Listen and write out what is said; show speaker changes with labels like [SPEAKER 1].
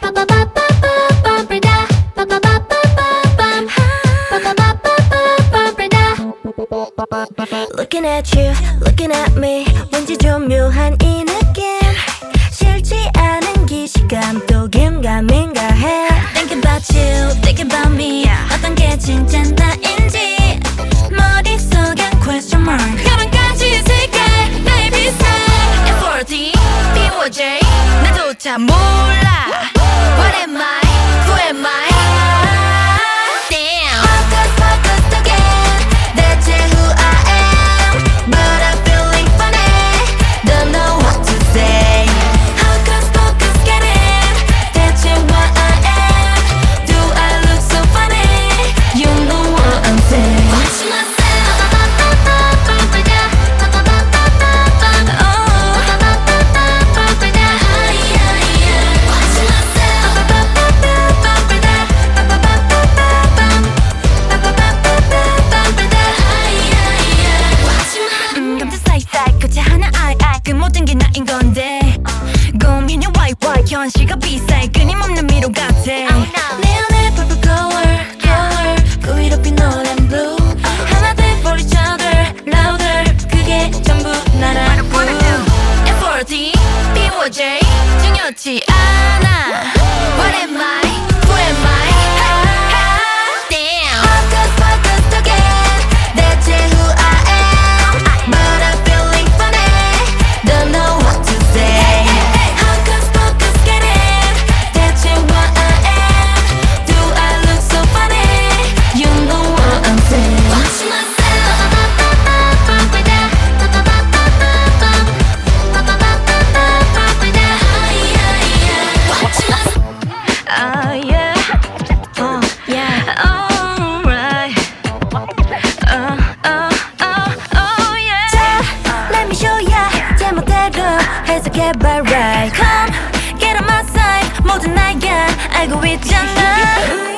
[SPEAKER 1] Looking at you, looking at me 왠지 좀 묘한 이 느낌 싫지 않은 기시감도 긴가민가 해 Thinking about you, thinking about me 어떤 게 진짜 나인지 머릿속엔 question mark 가만까지 있을게 나의 비슷해 F4D, B5J 나조차 몰라 What am I, who am I Damn Focus, focus again 대체 who I am But I'm feeling funny Don't know what to say Hocus pocus get it 대체 what I am Do I look so funny You know what I'm saying Watch myself 그 모든 게 나인 건데 고민이 와이와이 현실과 비싸해 끊임없는 미로 같아 내 안에 purple color 그 위로 핀 노란 blue 하나 돼 for each other louder 그게 전부 나라고 F4D, B5J 중요치 않아 What am I, who am I Damn Focus, focus again 대체 who I am But I'm feeling funny Don't know what to say Hocus pocus get it 대체 what I am Do I look so funny You know what I'm saying Watch myself Oh yeah yeah alright oh yeah Let me show ya 제멋대로 해석해 by right Come get on my side 모든 날 알고 있잖아